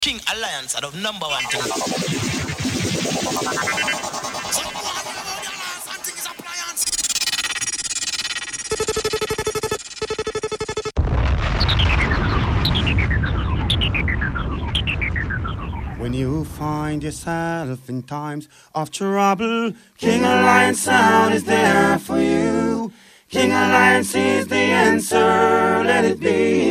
King Alliance are the number one thing. So what you know about the Alliance and thing is appliance. When you find yourself in times of trouble, King Alliance sound is there for you. King Alliance is the answer, let it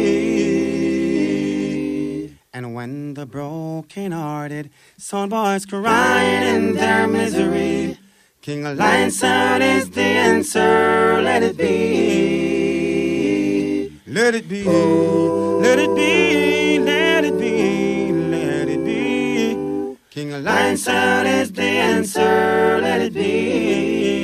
be. And when the broken-hearted sound boys crying in their misery, King Alliance sound is the answer, let it be. Let it be, let it be, let it be, let it be. King Alliance sound is the answer, let it be.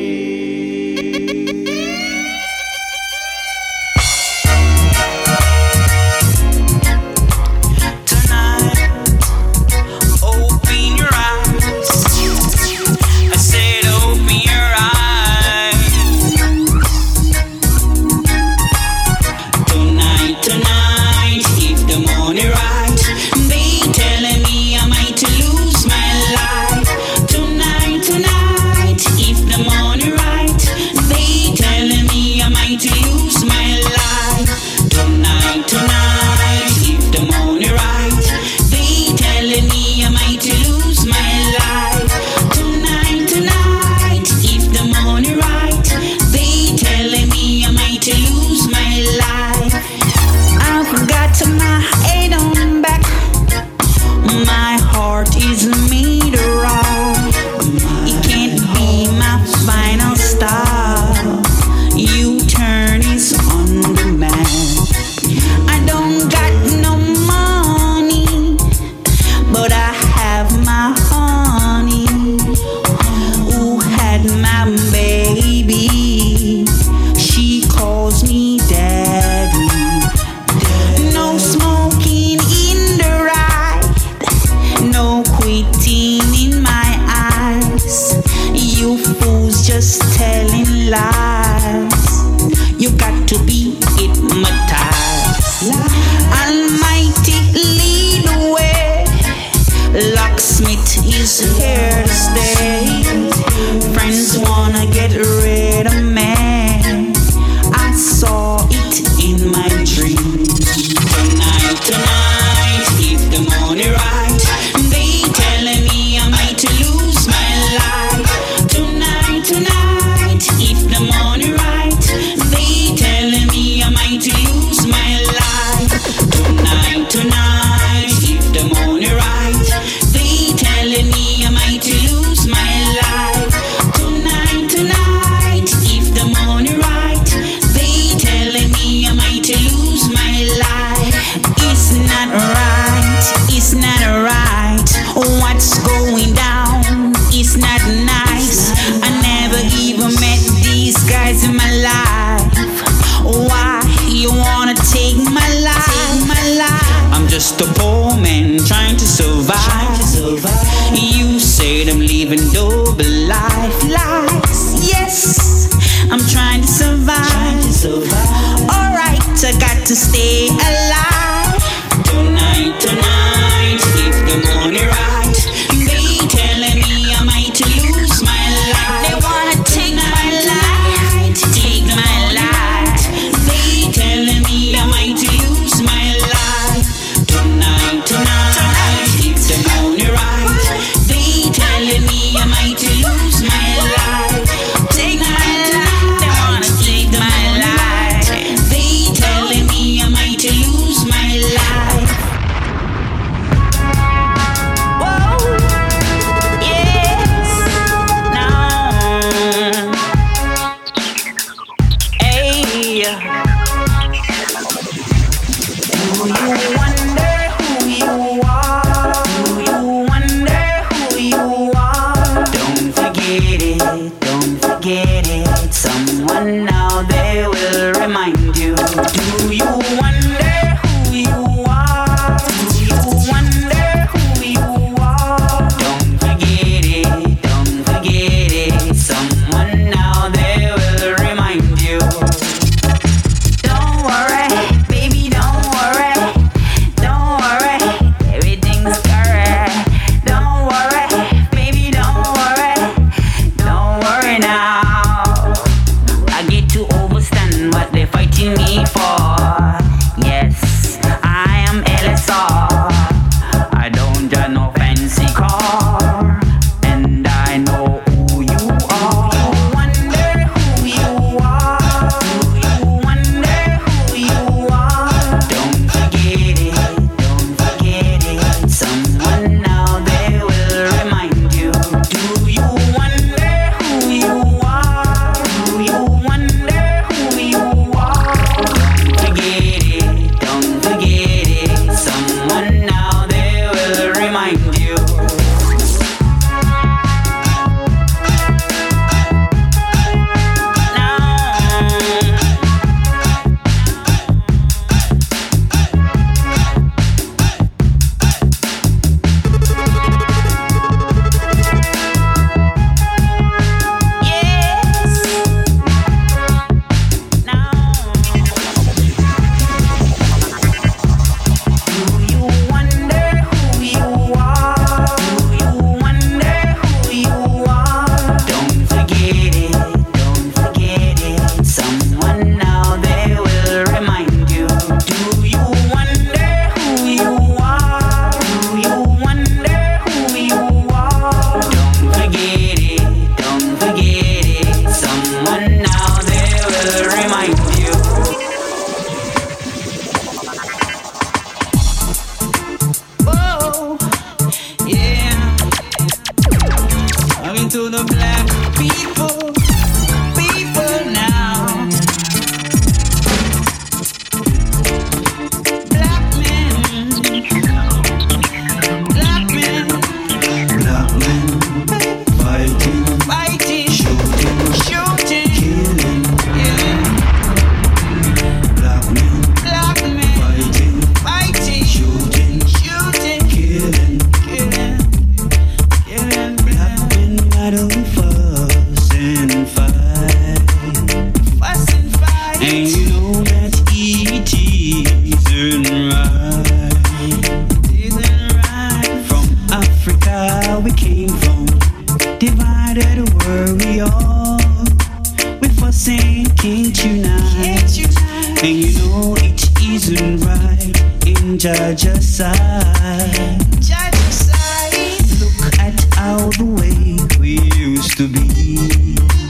Just a poor man trying to survive. You said I'm living double lives. Yes, I'm trying to survive. Alright, I got to stay alive. Tonight, if the money right, they telling me I might lose my life. They wanna take my life, take my life. They telling me I might lose my life. Tonight, if the money right, they telling me I might lose my life. Take my life, they wanna take my life. They telling me I might lose. to the black people, people now. Black men, black men, Black men fighting, fighting, shooting, shooting, killing. yeah. Black men Black men fighting, fighting, shooting, shooting, killing. killing, killing. Black men battle fuss and fight, Fuss and fight. and you know that it isn't right. Isn't right. From Africa we came from, divided were we all. We fussing can't unite, Can't you tell? and you know it isn't right in Jaja's side. Judge your side. Look at how the way we used to be.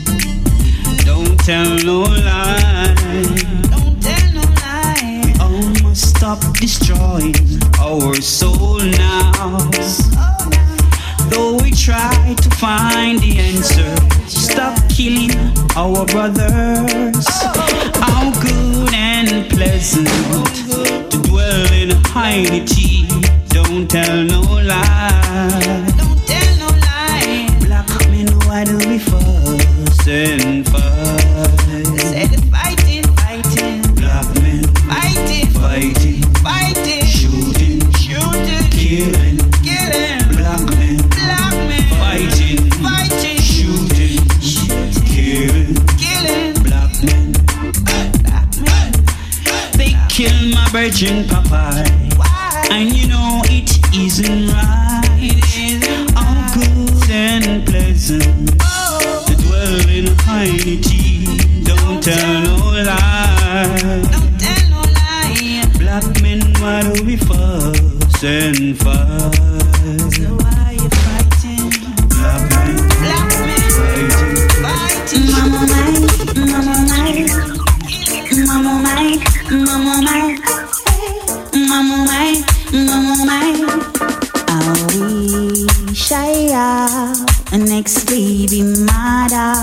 Don't tell no lie. Don't tell no lie. Oh, must stop destroying our soul now. Oh, now. Though we try to find the answer, stop killing our brothers. How good and pleasant to dwell in hiding. Don't tell no lie. Don't tell no lie. Black men, why do we fuss and fight? Say the fighting, fighting, Black men fighting, fighting, fighting, shooting, shooting, killing. killing. Black men Black men fighting, fighting, shooting, killing. killing. Black men, Black men. they kill my virgin papa, Why? and you know it isn't right. How good and pleasant Oh, to dwell in hiding. Don't tell no lie. don't tell no lie. Black men, why do we fuss and fight? So why you fighting? Black men Black men fighting, fighting. Mama mine, mama mine, mama mine, mama mine, mama mine, mama mine. I wish I have an ex-baby mother.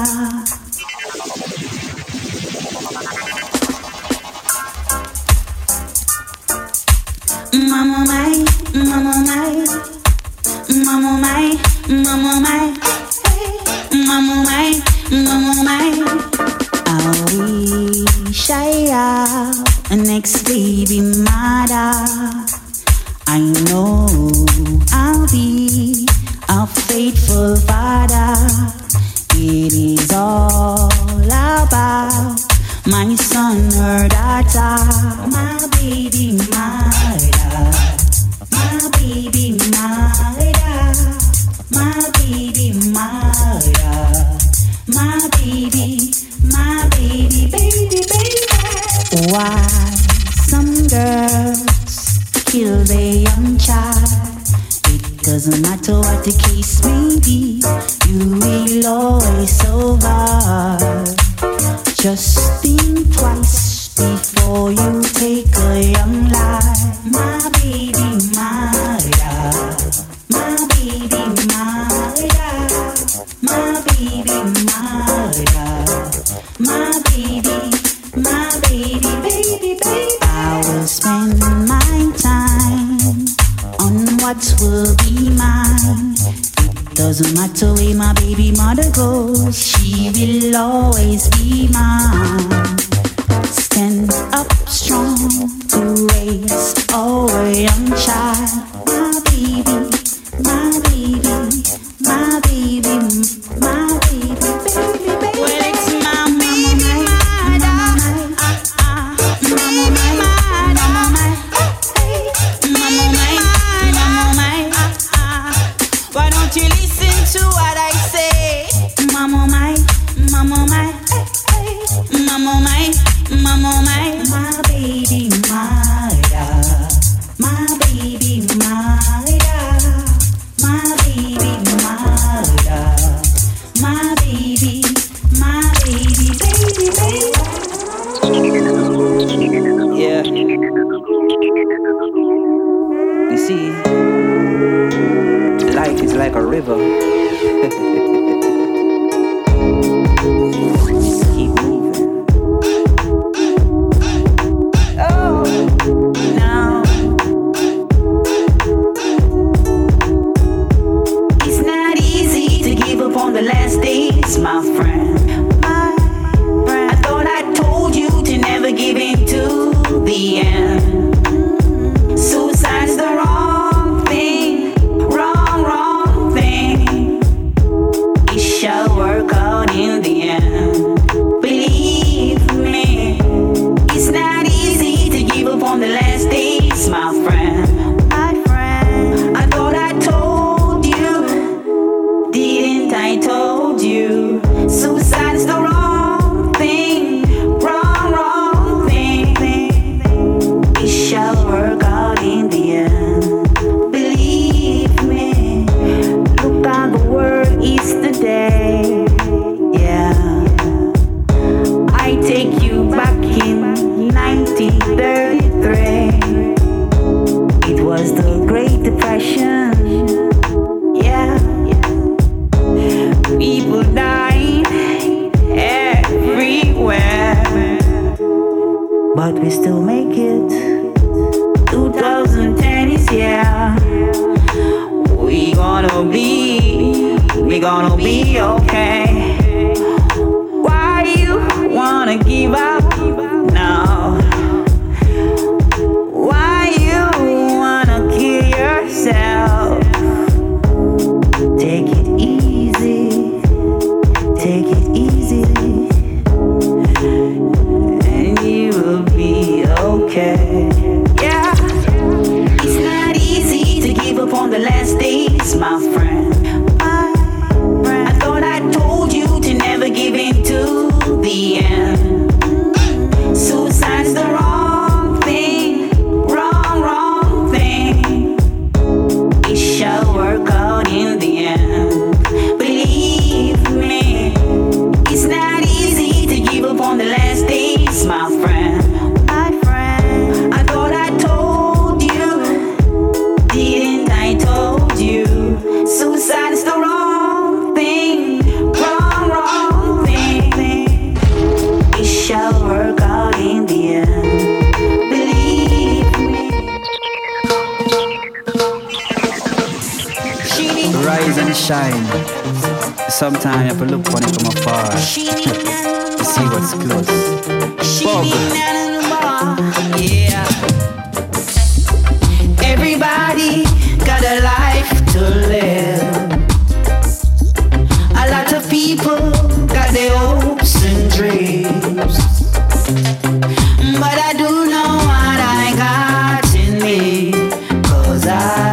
Mama mine, mama mine, mama mine, mama mine, mama mine, mama mine. I wish I have an ex-baby mother. I know I'll be a faithful father. It is all about my son or daughter, my baby mother, my baby mother, my baby mother, my baby, baby. Why some girls kill their young child? It doesn't matter what the case may be, you will always survive. Just think twice before you take a young life. My baby mother, my baby mother, my baby mother, my baby, baby. I will spend my time on what will be mine. It doesn't matter where my baby mother goes, she will always be mine. Stand up strong to raise our young child. My baby, my baby, my baby, my baby, baby. Well, it's my baby mother. Mama mine, mama mine, mama mine, mama mine. Why don't you listen to what I say? Mama mine, mama mine, mama mine, mama mine. My baby mother, my baby mother, my baby mother, my baby, baby. Yeah. You see, life is like a river. gonna be okay. Why you wanna give up now? Why you wanna kill yourself? Take it easy, take it easy, and you will be okay. Yeah, it's not easy to give up on the last days, my friend. I thought I told you to never give in to the end. Suicide's the wrong thing, wrong thing. It shall work out in the end. Believe me, it's not easy to give up on the last days, my friend. I thought I told you, didn't I told you? Suicide is the wrong thing, wrong thing. It shall work out in the end. Believe me. Rise and shine. Sometimes you have to look on it from afar to see what's close. Bob. Yeah. Everybody got a life to live. A lot of people got their hopes and dreams, but I do know what I got in me, 'cause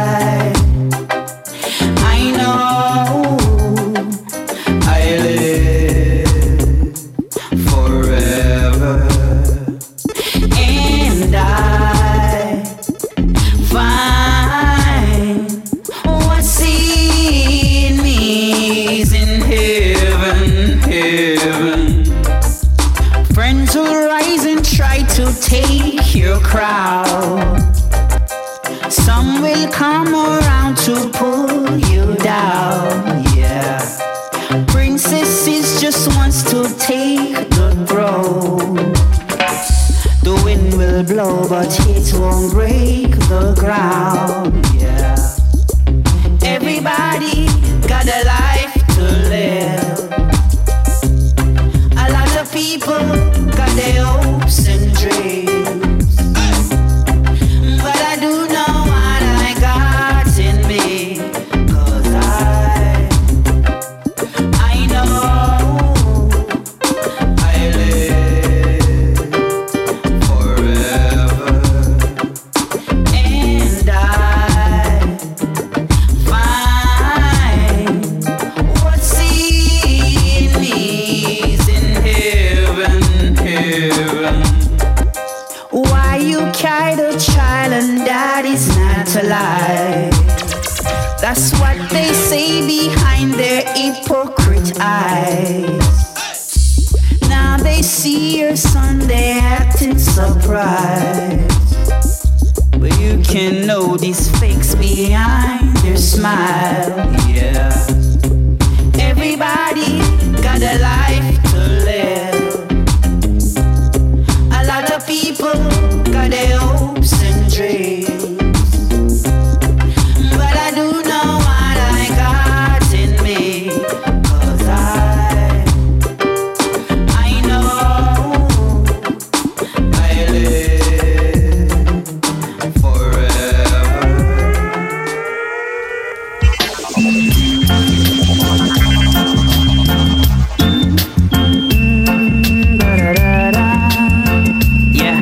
I know I live forever, and I find what's in me is in heaven. Friends will rise and try to take your crowd. Some will come around to pull you down. Yeah, princesses just wants to take the throne. The wind will blow, but it won't break the ground. Yeah, everybody got a life to live. A lot of people got their hopes and dreams, but I do know what I got in me, 'cause I know I live forever, and I find what's in me is in heaven. Why you carry the child and that is not alive? That's what they say behind their hypocrite eyes. Now they see your son, they acting surprised, but you can know these fakes behind their smile. Yeah, everybody got a life to live. A lot of people got their hopes and dreams, but I do know what I got in me, 'cause I know I live forever. Yeah.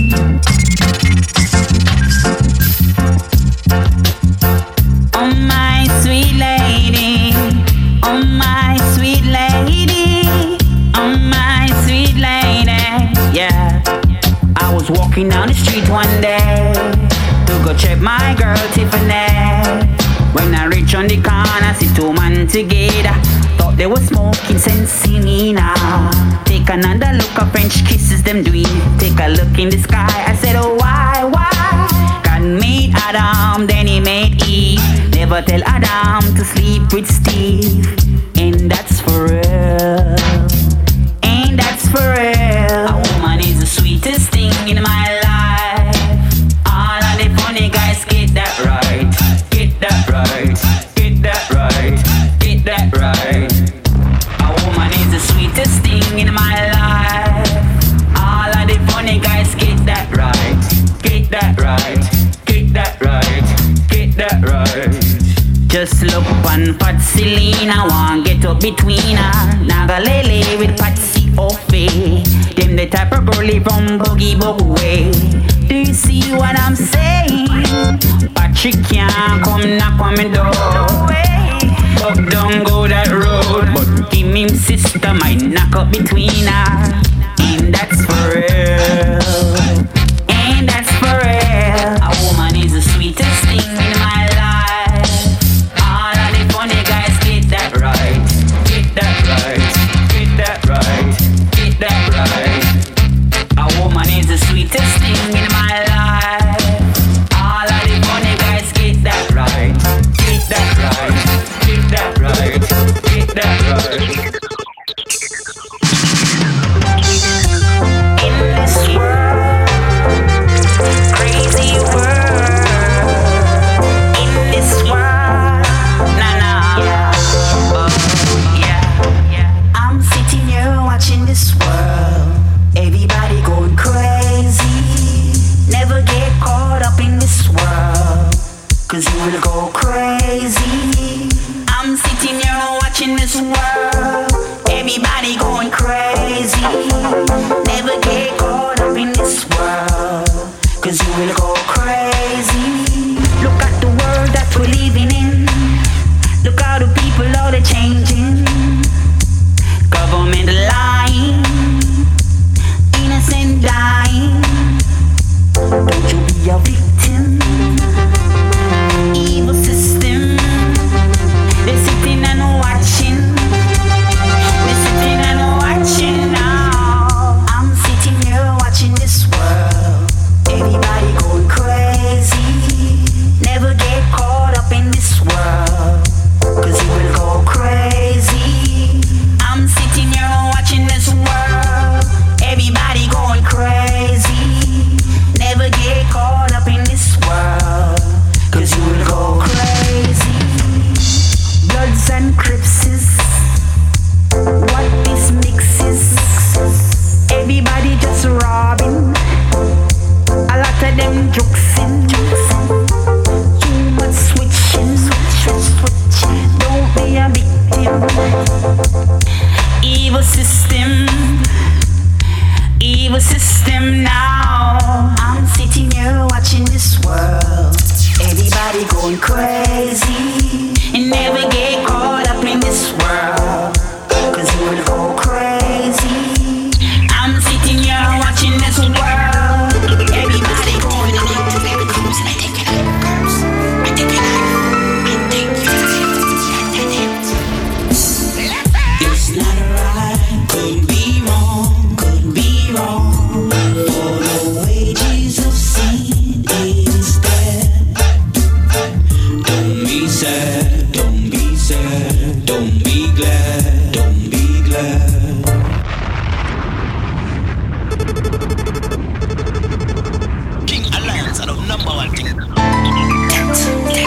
Oh my sweet lady, oh my sweet lady, oh my sweet lady. Yeah, I was walking down the street one day to go check my girl Tiffany. When I reach on the corner, see two men together. Thought they were smoking Sensimina. Take another look, at French kisses them doing. Take a look in the sky, I said, oh why? God made Adam, then he made Eve. Never tell Adam to sleep with Steve. And that's for real. And that's for real. A woman is the sweetest thing in my life. All of the funny guys get that right. Get that right. Get that right. Get that right. Just look on Patsy Lena, want get up between her. Nagalele with Patsy Offie. Them the type of girlie from Boogie Boogie way. Do you see what I'm saying? Patrick can't come knock on me door. But don't go that road. But give me sister might knock up between her. And that's for real. And that's for real. A woman is the sweetest thing in my life. All of the funny guys get that right. Get that right. Get that right. Get that right. A woman is the sweetest thing in my life. All of the funny guys get that right. Get that right. Get that right. Get that right. In this world, crazy world. In this world, yeah. I'm sitting here watching this world. Everybody going crazy. Never get caught up in this world, 'cause you will go crazy. I'm sitting here watching this world. Everybody going crazy. Never get caught up in this world, 'cause you will go crazy. Look at the world that we're living in. Look how the people are changing. Government lying, innocent dying. Don't you be a victim. Evil system. They're sitting and watching. They're sitting and watching now. I'm sitting here watching this world. Everybody going crazy. Never get caught up in this world, 'cause you will go crazy. I'm sitting here watching this world. Everybody going crazy. Never get caught up in this world, 'cause you will go crazy. Bloods and Cripses, what this mixes. Everybody just robbing. A lot of them juxing. Too much switching. Don't be a victim. Evil system. Evil system now. I'm sitting here watching this world. Everybody going crazy. And never get caught up in this world, 'cause you will go crazy. I'm sitting here watching this world. Everybody going crazy. I take it out. I take it out. I take it out. It's not right. Could be wrong. Could be wrong. For the wages of sin is death. Don't be sad. Don't be sad. Don't be glad. Don't be glad. King Alliance are the number one thing. It's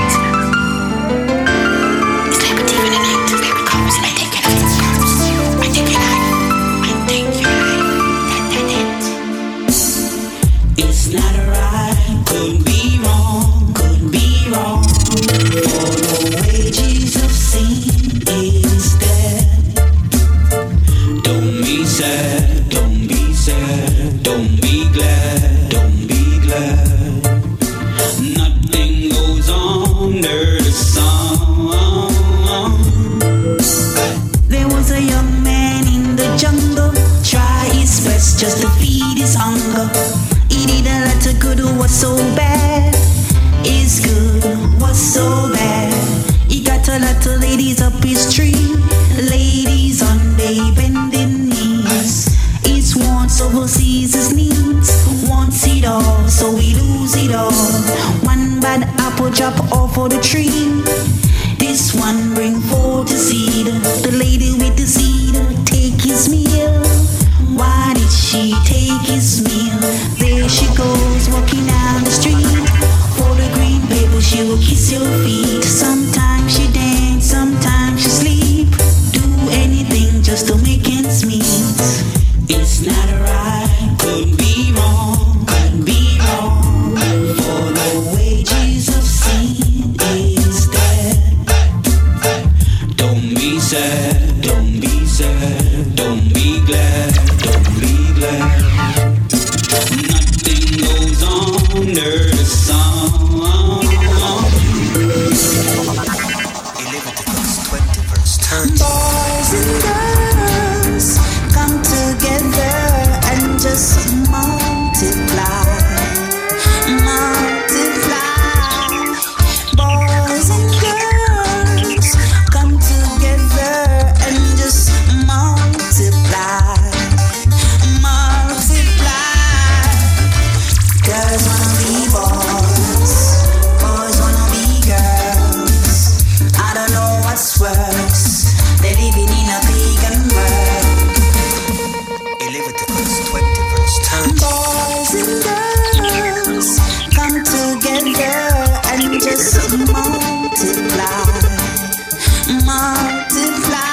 like a thief in the night. Here it comes. I take it out. I take it out. I take your life. It's not right, could be wrong, could be wrong. For the wages of sin is death. Don't be sad, don't be sad, don't be glad, don't be glad. Nothing goes under the sun. There was a young man in the jungle, try his best just to feed his hunger. He did a lot of good, was so bad. Is good, was so bad. He got a lot of ladies up his tree. Ladies on their bending knees. Each wants oversees his needs. Wants it all, so we lose it all. One bad apple drop off of the tree. This one bring forth the seed. The lady with the seed take his meal. Why did she take his meal? There she goes walking down the street. For the green paper she will kiss your feet. Sometimes she dance, sometimes she sleep. Do anything just to make ends meet. It's not right, could be wrong, could be wrong. For the wages of sin is sad, don't be sad, don't be glad, don't be glad. Nothing goes on under the sun. 11 to verse 20, verse 30. Boys and girls, come together and just multiply. Multiply. Boys and girls, come together and just multiply. Multiply. Girls wanna be boys, boys wanna be girls. I don't know what's worse, they're living in a pagan world. 11 to verse 20, verse 30. Boys and girls, come together and just multiply. Multiply.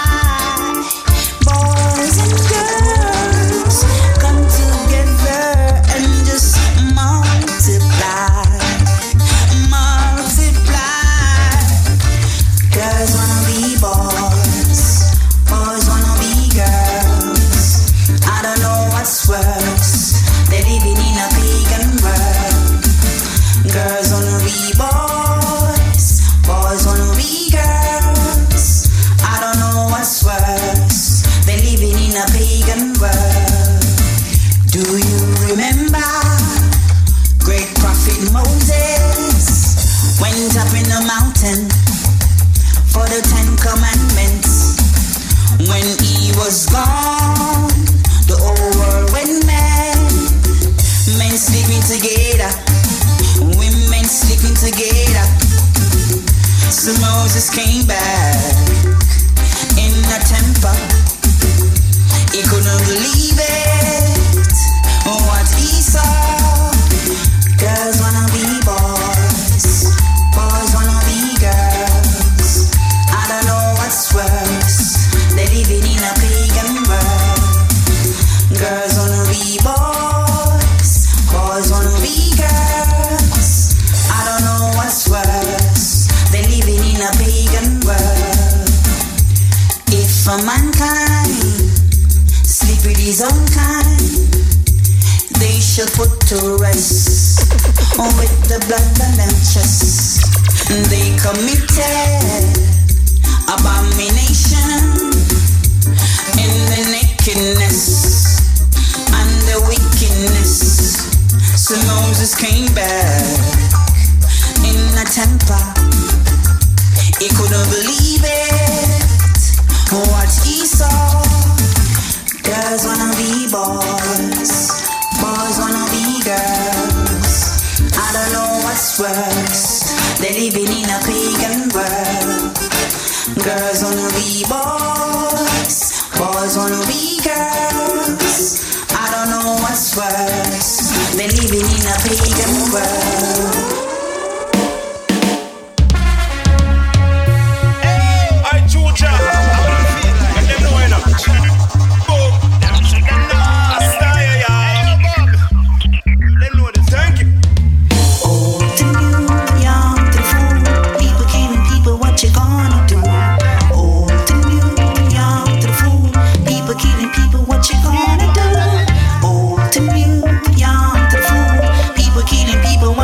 Boys and girls, come together and just multiply. Multiply. Girls wanna be boys, boys wanna be girls. I don't know what's worse, they're living in a pagan world. Girls wanna be boys, boys wanna be girls. I don't know what's worse, they're living in a pagan world. Do you remember great prophet Moses went up in the mountain for the 10 commandments? When he was gone, the whole world went mad. Men sleeping together, women sleeping together. So Moses came back in a temper. He couldn't believe it, what he saw. Girls wanna be boys, boys wanna be girls. I don't know what's worse, they're living in a pagan world. Girls wanna be boys, boys wanna be girls. I don't know what's worse, they're living in a pagan world. If a mankind sleep with his own kind, they shall put to rest with the blood on them chests. They committed abomination in the nakedness and the wickedness. So Moses came back in a temper. He couldn't believe it, what he saw. Girls wanna be boys, boys wanna be girls. I don't know what's worse, they're living in a pagan world. Girls wanna be boys, boys wanna be girls. I don't know what's worse, they're living in a pagan world. I Georgia, and them know enough. Boom, them know this. Thank you. Old to new, young to the fool. People killing people, what you gonna do? Old to new, young to the fool. People killing people, what you gonna do? Old to new, young to the fool. People killing people,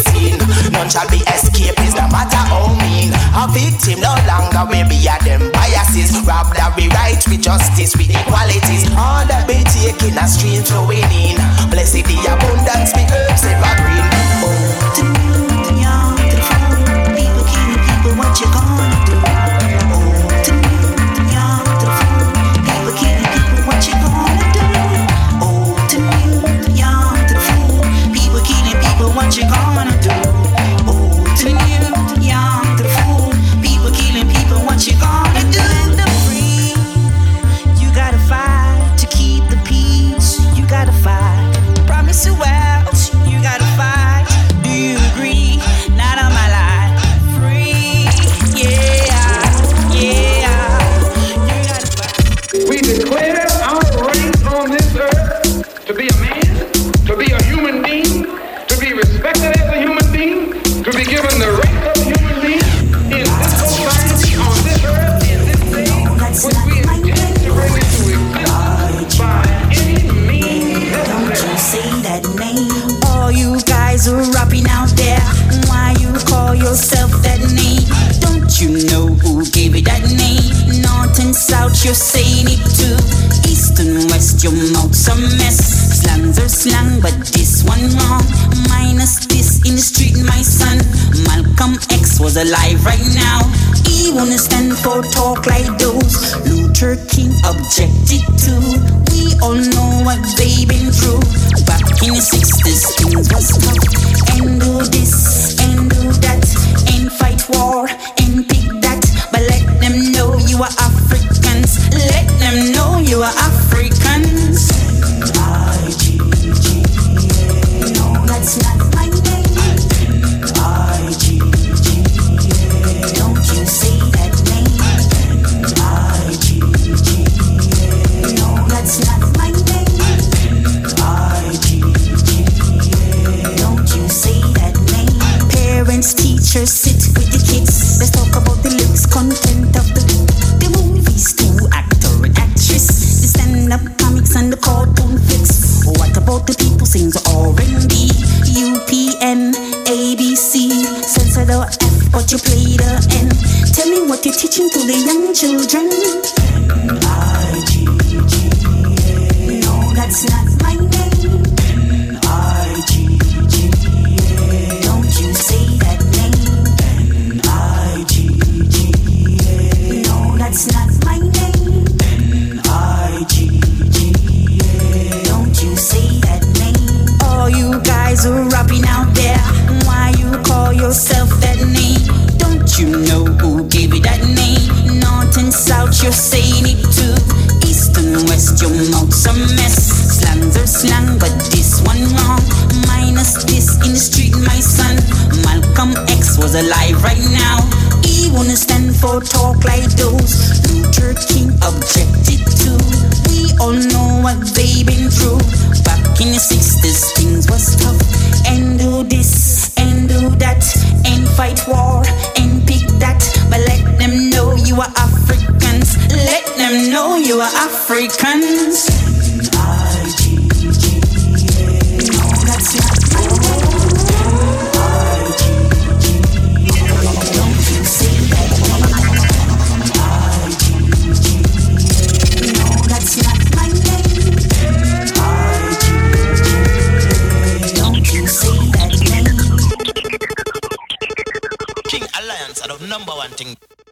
scene. None shall be escapist, no matter how mean. A victim no longer will be a them biases. Robbery right with justice, with equalities. All that be taking a stream flowing in. Blessed the abundance, me herbs evergreen. Oh, to the young, to the fool, people killing people, what you gonna do? Oh, to the young, to the fool, people killing people, what you gonna do? Oh, to the young, to the fool, people killing people, what you gonna do? Oh, to the young, to the fool, people killing people, what you gonna do? Let them free. You gotta fight to keep the peace. You gotta fight. Promise you wealth. You gotta fight. Do you agree? Not on my life. Free. Yeah. Yeah. You gotta fight. We declare our right on this earth to be a man, to be a human being, to be respected as a human being, to be given the rights of a human being in this society, on this earth, in this day, which we intend to bring into existence by any means Don't you necessary. say that name? All you guys are rapping out there. Why you call yourself that name? Don't you know who gave it that name? North and south, you're saying it too. East and west, your mouth's a mess. Slangs are slang, but this one wrong. Minus this in the street, my son. Malcolm X was alive right now. He wouldn't stand for talk like those Luther King objected to. We all know what they've been through. Back in the 60s, things was tough. And do this, and do that, and fight war, and pick that. But let them know you are Africans. Let them know you are Africans. I-G-G-A. No, that's not my name. I-G-G-A. Don't you say that name. I-G-G-A. No, that's not my name. I-G-G-A. Don't you say that name. Parents, teachers, sit with the kids. Let's talk about the lyrics, content of the movies too. Actor and actress, the stand-up comics and the cartoon flicks. What about the people sing the R&B? UPN, ABC, censor the F, but you play the N. Tell me what you're teaching to the young children. I-G-G-A. No, that's not my name. I-G-G-A. Don't you say that name. I-G-G-A. No, that's not my name. I-G-G-A. Don't you say that name. All you guys are rapping out there. Why you call yourself that name? Don't you know who gave it that name? North and south, you're saying it too. East and west, your mouth's a mess. Slangs are slang, but this one wrong. Minus this in the street, my son. Malcolm X was alive right now. He wouldn't stand for talk like those Luther King objected to. We all know what they've been through. Back in the 60s, things was tough. And do this, and do that, and fight war, and pick that. But let them know you are Africans. Let them know you are Africans. I-G-G-A. No, that's not my name. I-G-G-A. Don't you say that name. I-G-G-A. No, that's not my name. I-G-G-A. Don't you say that name. King Alliance are the number one thing.